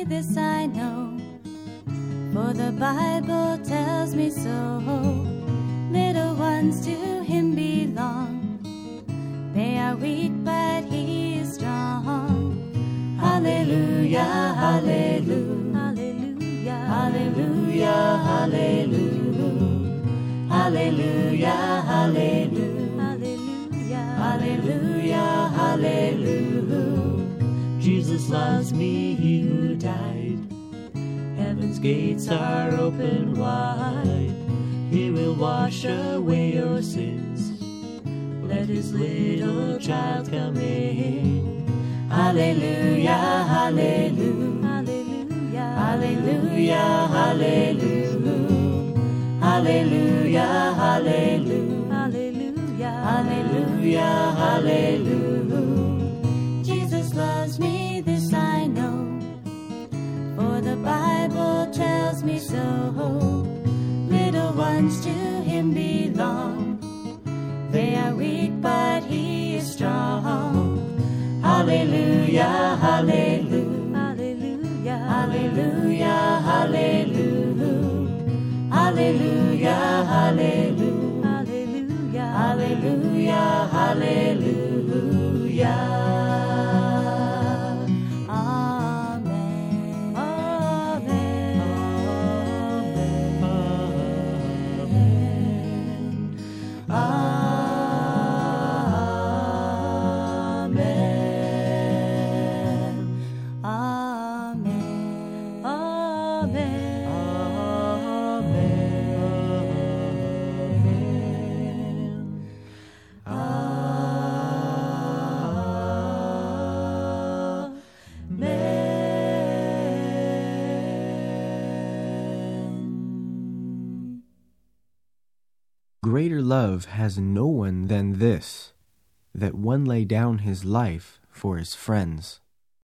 me, this I know, for the Bible tells me so. Little ones to him belong. They are weak, but he is strong. Hallelujah, hallelujah, hallelujah, hallelujah, hallelujah, hallelujah, hallelujah, hallelujah, hallelujah. Jesus loves me, he who died. Heaven's gates are open wide. He will wash away your sins. Let his little child come in. Hallelujah, hallelujah, hallelujah, hallelujah, hallelujah, hallelujah, hallelujah, hallelujah, hallelujah. Jesus loves me, this I know, for the Bible tells me so. Little ones to him belong. They are weak, but he is strong. Hallelujah, hallelujah, hallelujah, hallelujah, hallelujah, hallelujah, hallelujah, hallelujah, hallelujah. Amen. Amen. Amen. Amen. Greater love has no one than this, that one lay down his life for his friends.